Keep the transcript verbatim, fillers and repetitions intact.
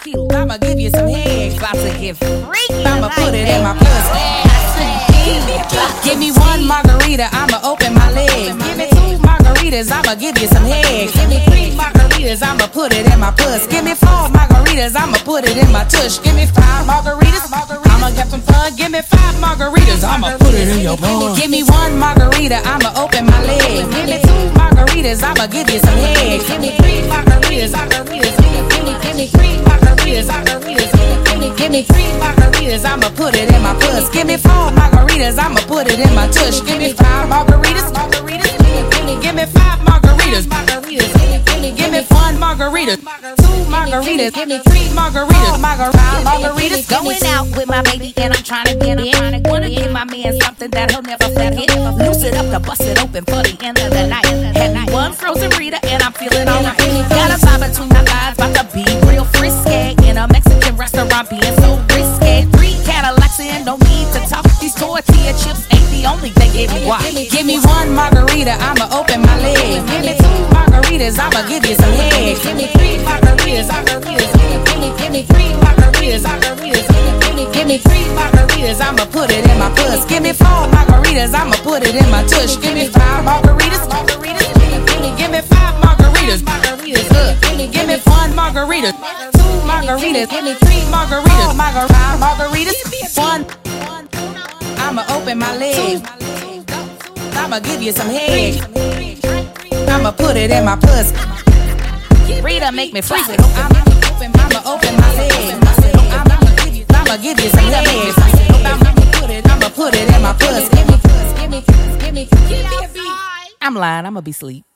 I'ma give you some head. About to get freaky. I'ma put it in my pussy. Give me one margarita, I'ma open my legs. Give me two margaritas, I'ma give you some head. Give me three margaritas, I'ma put it in my puss. Give me four margaritas, I'ma put it in my tush. Give me five margaritas, I'ma get some fun. Give me five margaritas, I'ma put it in your puss. Give me one margarita, I'ma open my legs. Give me two margaritas, I'ma give you some head. Give me three margaritas, margaritas. Give me, give me three margaritas, margaritas. Give me, give me three margaritas, I'ma put it in my puss. Give me four margaritas, I'ma put it in my tush. Give me five margaritas, margaritas. Give me, give me five margaritas, margaritas. Give me, give me one margarita, two margaritas. Give me three margaritas, margaritas, margaritas. Going out with my baby and I'm trying to get it. Wanna give my man something that he'll never forget. Loose it up to bust it open for the end of the night. Had one frozen Rita and I'm feeling alright. Got a vibe between my thighs, about to be real frisky. In a Mexican restaurant being so risky. Three Cadillacs and no need to talk. These tortilla chips ain't the only thing it why. Give me one margarita, I'ma open my legs. Give me two margaritas, I'ma give you some head. Give me three margaritas, margaritas. Give me, give me three margaritas, margaritas. Give me, give me three margaritas, I'ma put it in my puss. Give me four margaritas, I'ma put it in my tush. Give me five margaritas, margaritas. Give me, give me five margaritas, margaritas. Uh, give me, give me one margarita, two margaritas. Give me three margaritas, margaritas, margaritas. One, I'ma open my legs. I'ma give you some head. I'ma put it in my puss. Rita make me freak it. I'ma open, I'ma open my legs. I'ma give you, I'ma give you some head. I'ma put it, I'ma put it in my puss. Give me, give me, give me, give me, give me a beat. I'm lying, I'ma be asleep.